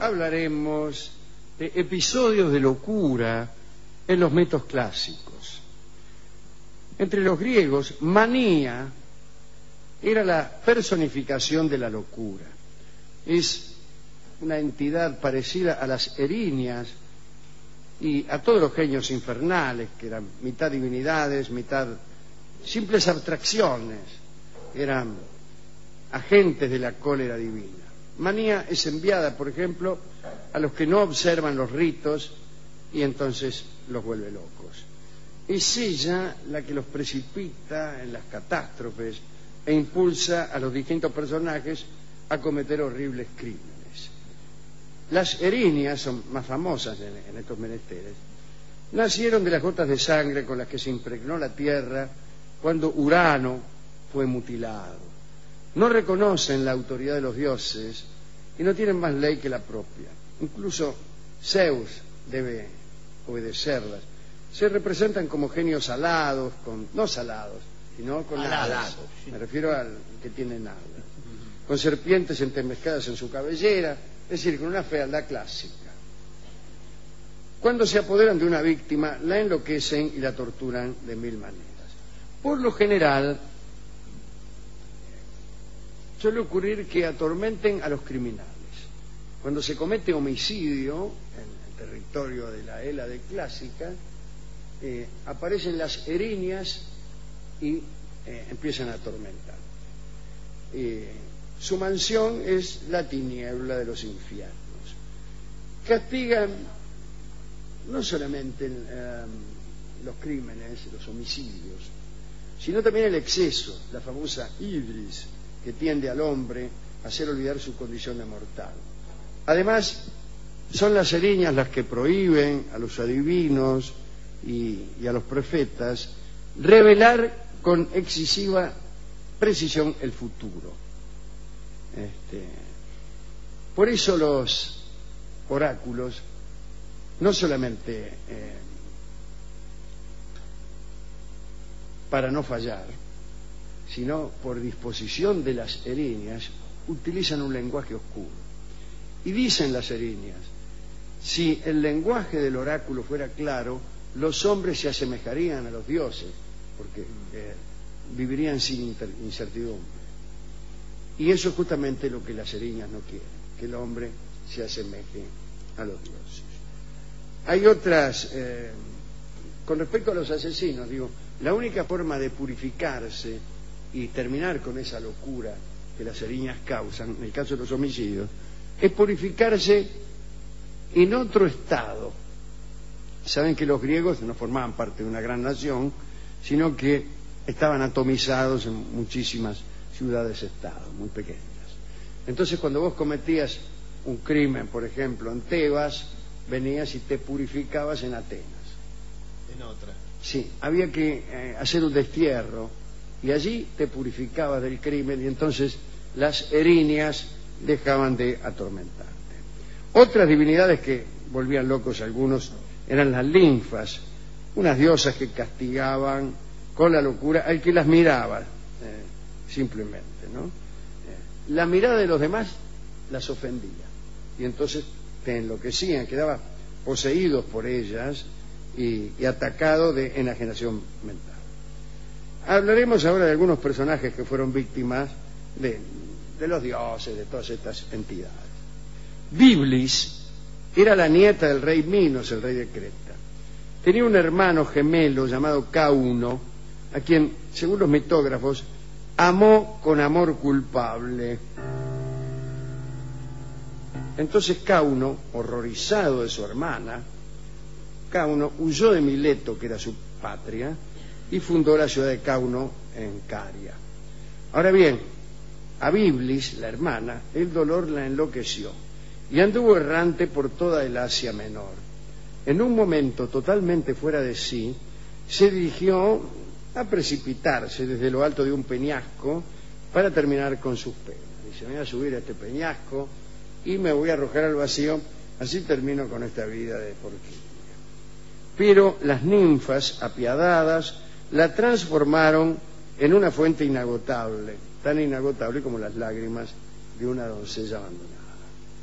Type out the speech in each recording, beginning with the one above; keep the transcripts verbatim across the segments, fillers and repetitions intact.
hablaremos de episodios de locura en los mitos clásicos. Entre los griegos, manía era la personificación de la locura. Es una entidad parecida a las erinias y a todos los genios infernales, que eran mitad divinidades, mitad simples abstracciones, eran agentes de la cólera divina. Manía es enviada, por ejemplo, a los que no observan los ritos y entonces los vuelve locos. Es ella la que los precipita en las catástrofes e impulsa a los distintos personajes a cometer horribles crímenes. Las erinias son más famosas en, en estos menesteres. Nacieron de las gotas de sangre con las que se impregnó la tierra cuando Urano fue mutilado. No reconocen la autoridad de los dioses y no tienen más ley que la propia. Incluso Zeus debe obedecerlas. Se representan como genios alados, con, no salados, sino con alas. Me refiero al que tienen alas. Con serpientes entremezcladas en su cabellera, es decir, con una fealdad clásica. Cuando se apoderan de una víctima, la enloquecen y la torturan de mil maneras. Por lo general, suele ocurrir que atormenten a los criminales. Cuando se comete homicidio en el territorio de la Hélade clásica, eh, aparecen las erinias y eh, empiezan a atormentar. Eh, su mansión es la tiniebla de los infiernos. Castigan no solamente eh, los crímenes, los homicidios, sino también el exceso, la famosa ibris, que tiende al hombre a hacer olvidar su condición de mortal. Además, son las erinias las que prohíben a los adivinos y, y a los profetas revelar con excesiva precisión el futuro. Este, por eso los oráculos no solamente eh, para no fallar, sino por disposición de las erinias, utilizan un lenguaje oscuro. Y dicen las erinias, si el lenguaje del oráculo fuera claro, los hombres se asemejarían a los dioses, porque eh, vivirían sin incertidumbre. Y eso es justamente lo que las erinias no quieren, que el hombre se asemeje a los dioses. Hay otras, eh, con respecto a los asesinos, digo, la única forma de purificarse y terminar con esa locura que las erinias causan, en el caso de los homicidios, es purificarse en otro estado. Saben que los griegos no formaban parte de una gran nación, sino que estaban atomizados en muchísimas ciudades-estado, muy pequeñas. Entonces, cuando vos cometías un crimen, por ejemplo, en Tebas, venías y te purificabas en Atenas. En otra. Sí, había que eh, hacer un destierro y allí te purificabas del crimen y entonces las erinias dejaban de atormentarte. Otras divinidades que volvían locos a algunos eran las linfas, unas diosas que castigaban con la locura al que las miraba, eh, simplemente, ¿no? Eh, la mirada de los demás las ofendía y entonces te enloquecían, quedaban poseídos por ellas y, y atacados de enajenación mental. Hablaremos ahora de algunos personajes que fueron víctimas de, de los dioses, de todas estas entidades. Biblis era la nieta del rey Minos, el rey de Creta. Tenía un hermano gemelo llamado Cauno, a quien, según los mitógrafos, amó con amor culpable. Entonces Cauno, horrorizado de su hermana, Cauno huyó de Mileto, que era su patria, y fundó la ciudad de Cauno en Caria. Ahora bien, a Biblis, la hermana, el dolor la enloqueció y anduvo errante por toda el Asia Menor. En un momento totalmente fuera de sí, se dirigió a precipitarse desde lo alto de un peñasco para terminar con sus penas. Dice, me voy a subir a este peñasco y me voy a arrojar al vacío, así termino con esta vida de porquería. Pero las ninfas, apiadadas, la transformaron en una fuente inagotable, tan inagotable como las lágrimas de una doncella abandonada.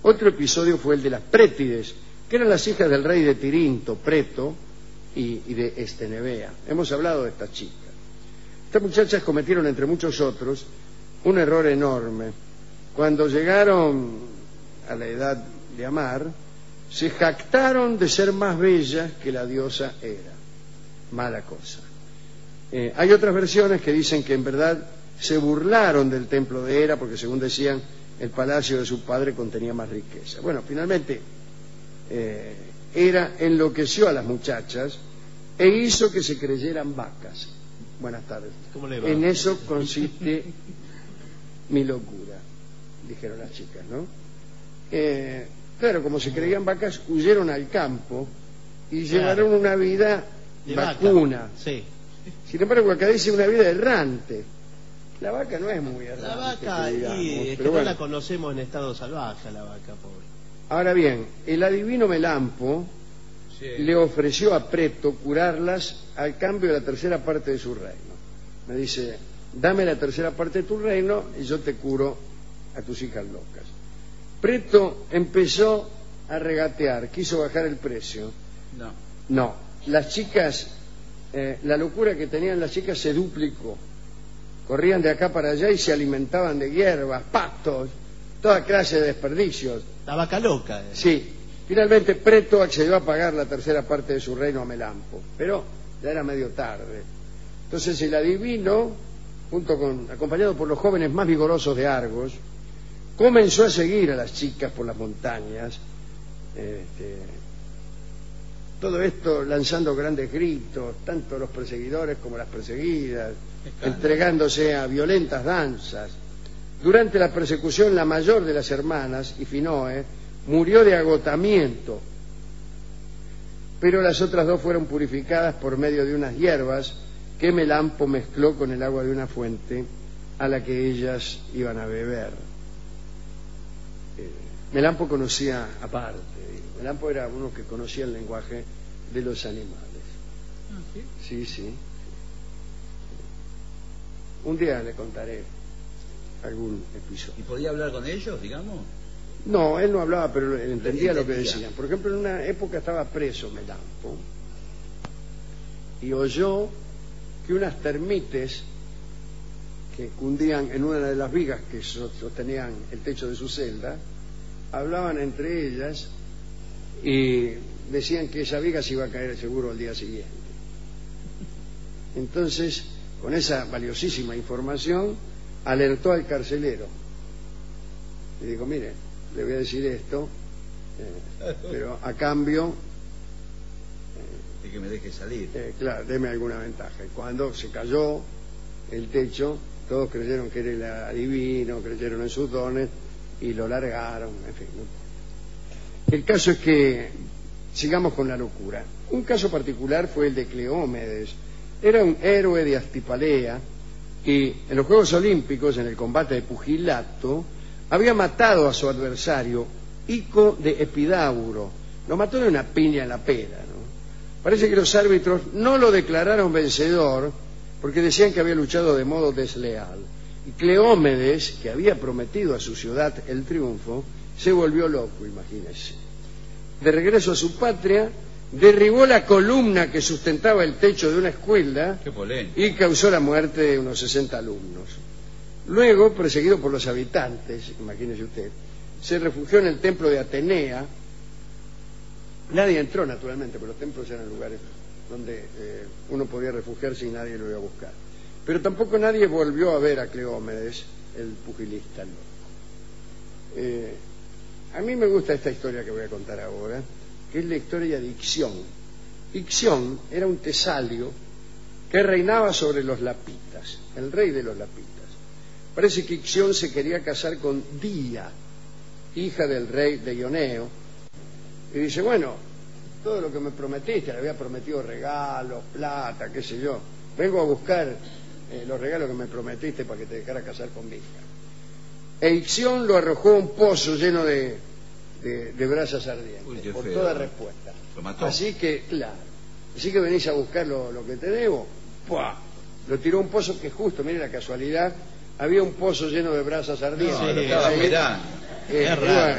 Otro episodio fue el de las Prétides, que eran las hijas del rey de Tirinto, Preto, y, y de Estenebea. Hemos hablado de estas chicas. Estas muchachas cometieron, entre muchos otros, un error enorme. Cuando llegaron a la edad de amar, se jactaron de ser más bellas que la diosa Hera. Mala cosa. Eh, hay otras versiones que dicen que en verdad se burlaron del templo de Hera porque, según decían, el palacio de su padre contenía más riqueza. Bueno, finalmente eh, Hera enloqueció a las muchachas e hizo que se creyeran vacas. Buenas tardes. ¿Cómo le va? En eso consiste mi locura, dijeron las chicas, ¿no? Eh, claro, como se creían vacas, huyeron al campo y Claro. llevaron una vida De vacuna. vaca. Sí. Sin embargo, acá dice una vida errante. La vaca no es muy errante. La vaca, que y digamos, es que pero no bueno. la conocemos en estado salvaje, la vaca, pobre. Ahora bien, el adivino Melampo Sí. le ofreció a Preto curarlas al cambio de la tercera parte de su reino. Me dice, dame la tercera parte de tu reino y yo te curo a tus hijas locas. Preto empezó a regatear, quiso bajar el precio. No. No, las chicas, eh, la locura que tenían las chicas se duplicó. Corrían de acá para allá y se alimentaban de hierbas, pastos, toda clase de desperdicios. La vaca loca. eh. Sí, finalmente Preto accedió a pagar la tercera parte de su reino a Melampo, pero ya era medio tarde. Entonces el adivino, junto con, acompañado por los jóvenes más vigorosos de Argos, comenzó a seguir a las chicas por las montañas, este, todo esto lanzando grandes gritos, tanto los perseguidores como las perseguidas, Escándalo. entregándose a violentas danzas. Durante la persecución, la mayor de las hermanas, Ifinoe, murió de agotamiento, pero las otras dos fueron purificadas por medio de unas hierbas que Melampo mezcló con el agua de una fuente a la que ellas iban a beber. Eh, Melampo conocía aparte, digo, Melampo era uno que conocía el lenguaje de los animales. Ah, ¿sí? Sí, sí. Un día le contaré algún episodio. ¿Y podía hablar con ellos, digamos? No, él no hablaba, pero él entendía lo que Entendía. decían. Por ejemplo, en una época estaba preso Melampo y oyó que unas termites que cundían en una de las vigas que so- sostenían el techo de su celda, hablaban entre ellas y decían que esa viga se iba a caer seguro al día siguiente. Entonces, con esa valiosísima información, alertó al carcelero. Le dijo, mire, le voy a decir esto, eh, pero a cambio, Y que me deje salir. eh, claro, deme alguna ventaja. Y cuando se cayó el techo, todos creyeron que era el adivino, creyeron en sus dones y lo largaron, en fin. ¿no? El caso es que sigamos con la locura. Un caso particular fue el de Cleómedes. Era un héroe de Astipalea y en los Juegos Olímpicos, en el combate de pugilato, había matado a su adversario, Ico de Epidauro. Lo mató de una piña en la pera, ¿no? Parece que los árbitros no lo declararon vencedor porque decían que había luchado de modo desleal. Y Cleómedes, que había prometido a su ciudad el triunfo, se volvió loco, imagínense. De regreso a su patria, derribó la columna que sustentaba el techo de una escuela Qué polémico. y causó la muerte de unos sesenta alumnos. Luego, perseguido por los habitantes, imagínese usted, se refugió en el templo de Atenea. Nadie entró, naturalmente, porque los templos eran lugares donde eh, uno podía refugiarse y nadie lo iba a buscar. Pero tampoco nadie volvió a ver a Cleómedes, el pugilista loco. Eh, a mí me gusta esta historia que voy a contar ahora, que es la historia de Ixión. Ixión era un tesalio que reinaba sobre los lapitas, el rey de los lapitas. Parece que Ixión se quería casar con Día, hija del rey de Ioneo, y dice, bueno, todo lo que me prometiste, le había prometido regalos, plata, qué sé yo, vengo a buscar eh, los regalos que me prometiste para que te dejara casar con mi hija. E Ixión lo arrojó a un pozo lleno de, de, de brasas ardientes, Uy, qué por feo. toda respuesta. Lo mató. Así que, claro, así que venís a buscar lo, lo que te debo, ¡pua! Lo tiró a un pozo que justo, mire la casualidad, había un pozo lleno de brasas ardientes. No, lo Sí, estaba Ahí, esperando. eh, Es raro, bueno, ¿no?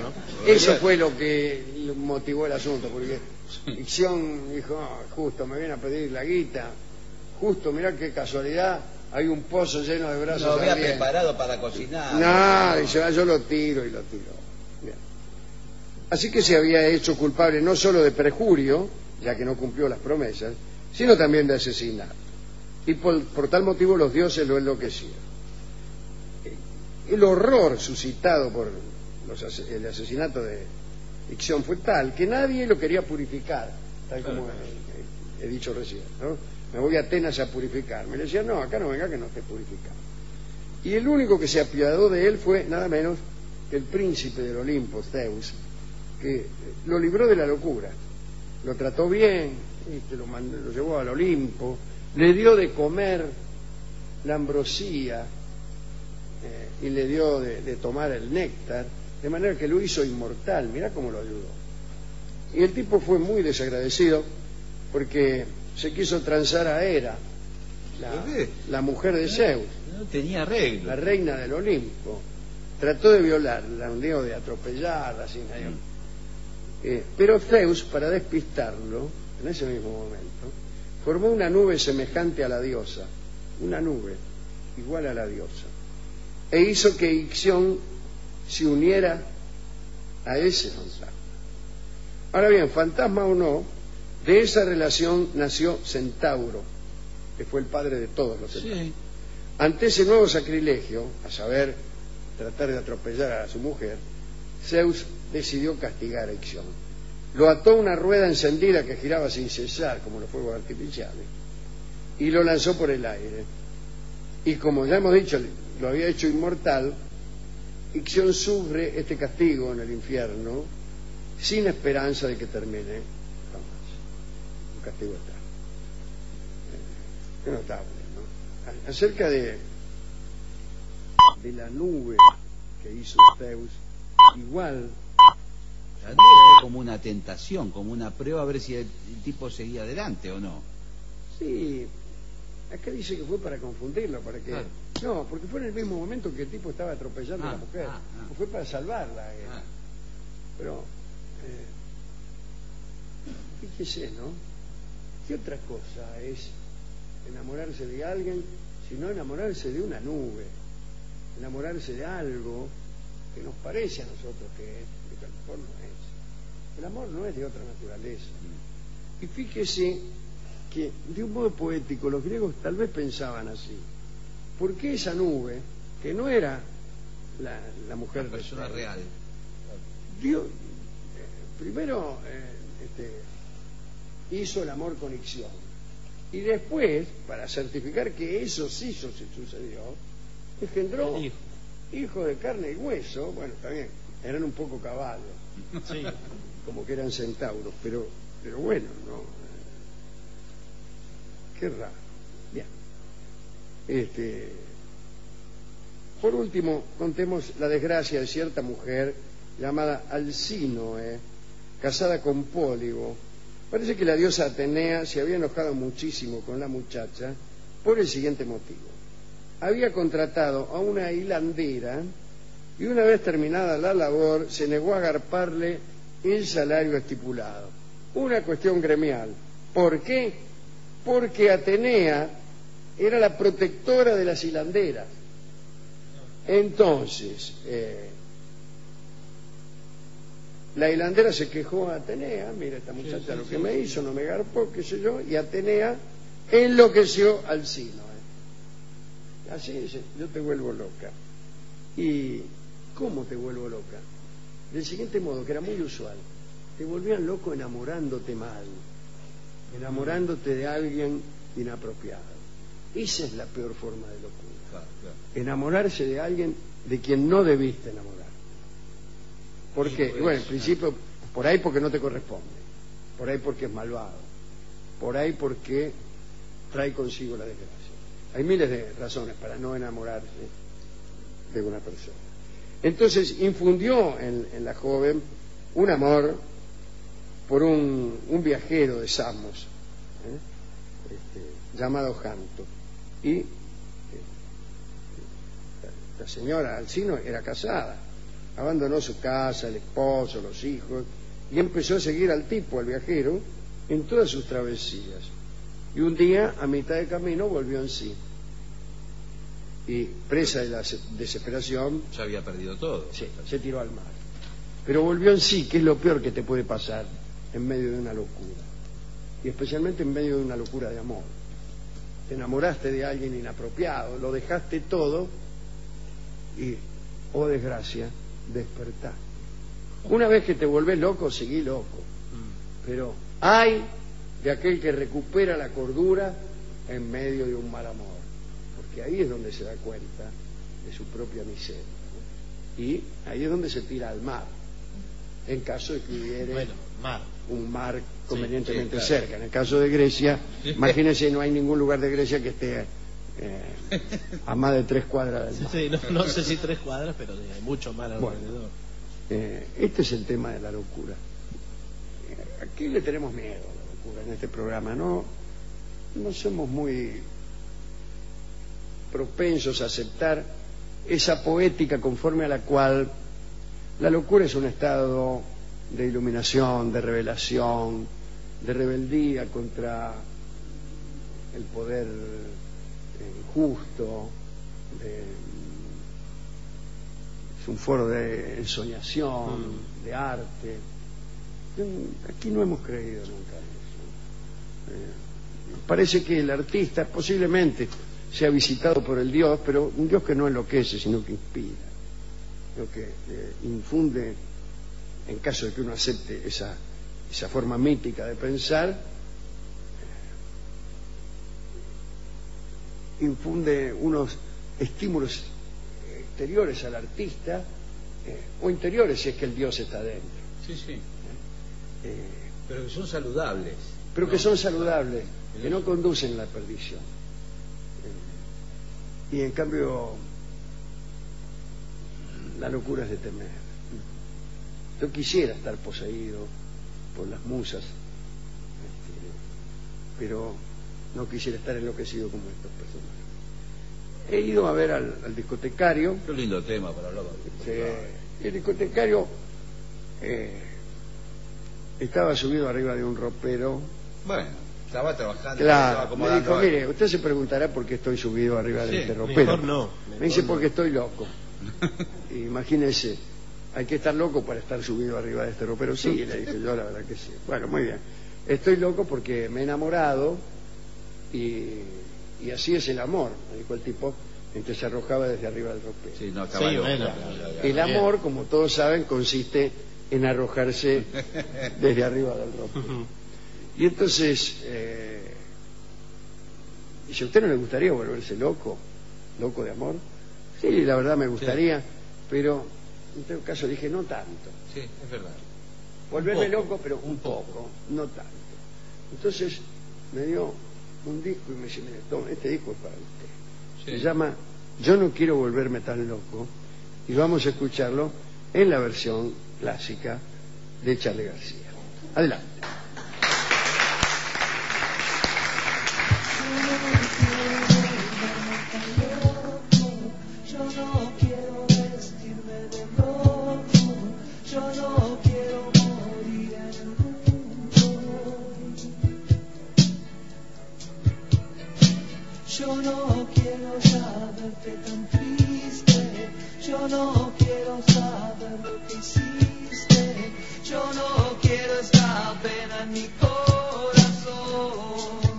eso fue lo que motivó el asunto, porque Ixión dijo, "Ah, justo me viene a pedir la guita, justo, mirá qué casualidad, hay un pozo lleno de brazos Lo había ardientes". preparado para cocinar. No, dice, "Ah, yo lo tiro y lo tiro". Bien. Así que se había hecho culpable no solo de perjurio, ya que no cumplió las promesas, sino también de asesinato. Y por, por tal motivo los dioses lo enloquecieron. El horror suscitado por los, el asesinato de Ixión fue tal que nadie lo quería purificar, tal como he, he dicho recién, ¿no? Me voy a Atenas a purificar. Me decían, no, acá no venga que no esté purificado. Y el único que se apiadó de él fue nada menos que el príncipe del Olimpo, Zeus, que lo libró de la locura. Lo trató bien, este, lo, mandó, lo llevó al Olimpo, le dio de comer la ambrosía eh, y le dio de, de tomar el néctar, de manera que lo hizo inmortal. Mirá cómo lo ayudó. Y el tipo fue muy desagradecido porque se quiso transar a Hera, la, la mujer de Zeus, no tenía arreglo, la reina del Olimpo. Trató de violarla, un día de atropellarla, sin nadie. Eh, pero Zeus, para despistarlo, en ese mismo momento, formó una nube semejante a la diosa, una nube igual a la diosa, e hizo que Ixión se uniera a ese fantasma. Ahora bien, fantasma o no, de esa relación nació Centauro, que fue el padre de todos los centauros. Sí. Ante ese nuevo sacrilegio, a saber, tratar de atropellar a su mujer, Zeus decidió castigar a Ixión. Lo ató a una rueda encendida que giraba sin cesar, como los fuegos artificiales, y lo lanzó por el aire. Y como ya hemos dicho, lo había hecho inmortal, Ixión sufre este castigo en el infierno sin esperanza de que termine jamás. Un castigo eterno. Qué notable, ¿no? Acerca de, de la nube que hizo Zeus, igual... como una tentación, como una prueba a ver si el, el tipo seguía adelante o no. Sí, acá dice que fue para confundirlo, para que... Claro. No, porque fue en el mismo momento que el tipo estaba atropellando ah, a la mujer. Ah, ah. Fue para salvarla. Eh. Ah. Pero, eh, fíjese, ¿no? ¿Qué otra cosa es enamorarse de alguien sino enamorarse de una nube? Enamorarse de algo que nos parece a nosotros que es, que a lo mejor no es. El amor no es de otra naturaleza. Y fíjese que, de un modo poético, los griegos tal vez pensaban así. ¿Por qué esa nube, que no era la, la mujer... La persona de, real. Dios, eh, primero eh, este, hizo el amor con Ixión. Y después, para certificar que eso sí sucedió, engendró hijo. hijos de carne y hueso. Bueno, también eran un poco caballos. Sí. Como que eran centauros, pero, pero bueno, no. Qué raro. Bien. Este, por último, contemos la desgracia de cierta mujer llamada Alcínoe, casada con Pólibo. Parece que la diosa Atenea se había enojado muchísimo con la muchacha por el siguiente motivo. Había contratado a una hilandera y una vez terminada la labor se negó a agarparle el salario estipulado. Una cuestión gremial. ¿Por qué? Porque Atenea era la protectora de las hilanderas. Entonces, eh, la hilandera se quejó a Atenea, mira esta muchacha sí, sí, lo que sí, me sí. hizo, no me garpó, qué sé yo, y Atenea enloqueció al Alcínoe. Así dice, yo te vuelvo loca. ¿Y cómo te vuelvo loca? Del siguiente modo, que era muy usual. Te volvían loco enamorándote mal, enamorándote de alguien inapropiado. Esa es la peor forma de locura. Claro, claro. Enamorarse de alguien de quien no debiste enamorar. ¿Por qué? Pues, bueno, en principio, por ahí porque no te corresponde, por ahí porque es malvado, por ahí porque trae consigo la desgracia. Hay miles de razones para no enamorarse de una persona. Entonces infundió en, en la joven un amor por un, un viajero de Samos, ¿eh? este, llamado Janto. Y eh, la, la señora Alcínoe era casada abandonó su casa, el esposo, los hijos, y empezó a seguir al tipo, al viajero, en todas sus travesías. Y un día, a mitad de camino, volvió en sí. Y presa de la desesperación, Ya había perdido todo. sí, se tiró al mar. Pero volvió en sí, que es lo peor que te puede pasar en medio de una locura. Y especialmente en medio de una locura de amor. Te enamoraste de alguien inapropiado, lo dejaste todo y, oh desgracia, despertaste. Una vez que te volvés loco, seguí loco. Pero ay de aquel que recupera la cordura en medio de un mal amor. Porque ahí es donde se da cuenta de su propia miseria, ¿no? Y ahí es donde se tira al mar, en caso de que hubiera Bueno, mar. un mar convenientemente sí, claro. cerca. En el caso de Grecia, imagínense, no hay ningún lugar de Grecia que esté eh, a más de tres cuadras del mar. Sí, no, no sé si tres cuadras, pero hay mucho mar alrededor. Bueno, eh, este es el tema de la locura. Eh, aquí le tenemos miedo a la locura en este programa, ¿no? No somos muy propensos a aceptar esa poética conforme a la cual la locura es un estado de iluminación, de revelación, de rebeldía contra el poder injusto, de, es un foro de ensoñación, mm. de arte. Aquí no hemos creído nunca en eso. Eh, parece que el artista posiblemente sea visitado por el Dios, pero un Dios que no enloquece, sino que inspira, lo que eh, infunde, en caso de que uno acepte esa, esa forma mítica de pensar, eh, infunde unos estímulos exteriores al artista, eh, o interiores si es que el Dios está dentro. Sí, sí. Eh, pero que son saludables. pero ¿no? que son saludables, que no conducen a la perdición. Y en cambio la locura es de temer. Yo quisiera estar poseído por las musas, este, pero no quisiera estar enloquecido como estos personajes. He ido a ver al, al discotecario. Qué lindo tema para hablar. Sí, el discotecario eh, estaba subido arriba de un ropero. Bueno, estaba trabajando. Claro, estaba me dijo, mire, usted se preguntará por qué estoy subido arriba Sí, de este ropero. Mejor no. Me dice, mejor porque no. estoy loco. Imagínese, hay que estar loco para estar subido arriba de este ropero. Sí, le dije yo, la verdad que sí. Bueno, muy bien. Estoy loco porque me he enamorado y, y así es el amor, me dijo el tipo, en que se arrojaba desde arriba del ropero. Sí, no, estaba Sí, loco. bueno. El amor, como todos saben, consiste en arrojarse desde arriba del ropero. Y entonces, eh, dice, ¿a usted no le gustaría volverse loco? ¿Loco de amor? Sí, la verdad me gustaría, sí. Pero en todo caso dije, no tanto. Sí, es verdad. Volverme loco, pero un poco, no tanto. Entonces me dio un disco y me dice, mire, toma, este disco es para usted. Sí. Se llama Yo no quiero volverme tan loco, y vamos a escucharlo en la versión clásica de Charly García. Adelante. Yo no quiero ya verte tan triste, yo no quiero saber lo que hiciste, yo no quiero esta pena en mi corazón.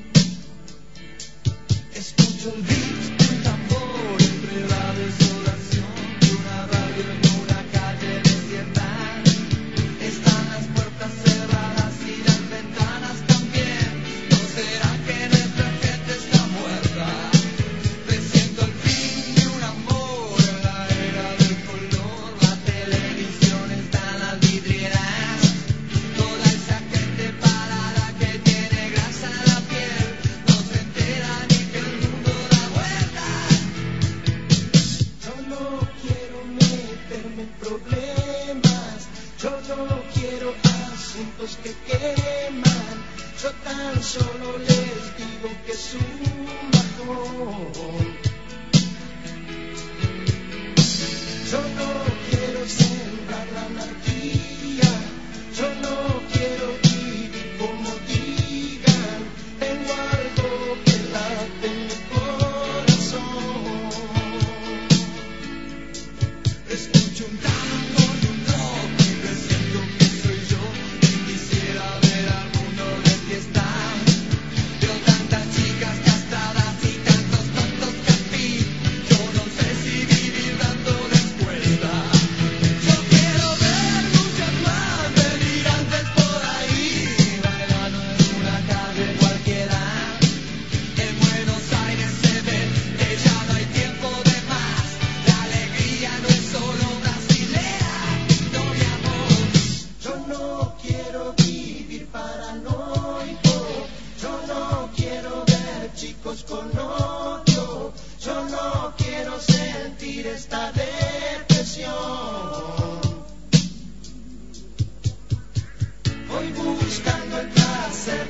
Escucho el beat de un tambor entre la desolación de una radio en una calle desierta. Están las puertas cerradas y las ventanas también. ¿No será que nuestra gente está muerta? Presiento el fin de un amor en la era del color. La televisión está en las vidrieras. Toda esa gente parada que tiene grasa en la piel no se entera ni que el mundo da vueltas. Yo no quiero meterme en problemas. Yo no quiero asuntos que queman. Yo tan solo les digo que es un bajón. Yo no quiero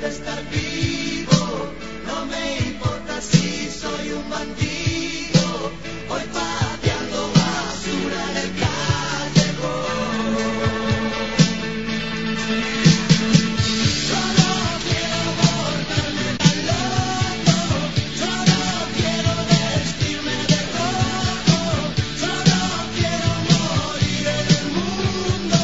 de estar vivo. No me importa si soy un bandido, hoy pateando basura en el callejón. Solo quiero volverme tan loco, solo quiero vestirme de rojo, solo quiero morir en el mundo.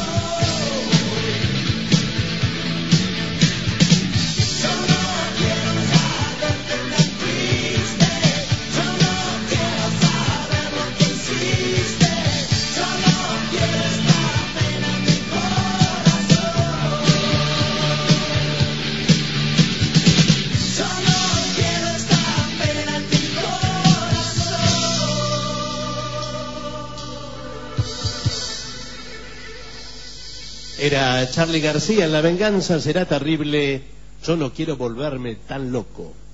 Solo quiero saberte tan triste, solo quiero saber lo que hiciste, solo quiero esta pena en mi corazón. Solo quiero esta pena en mi corazón. Era Charly García en La venganza será terrible. Yo no quiero volverme tan loco.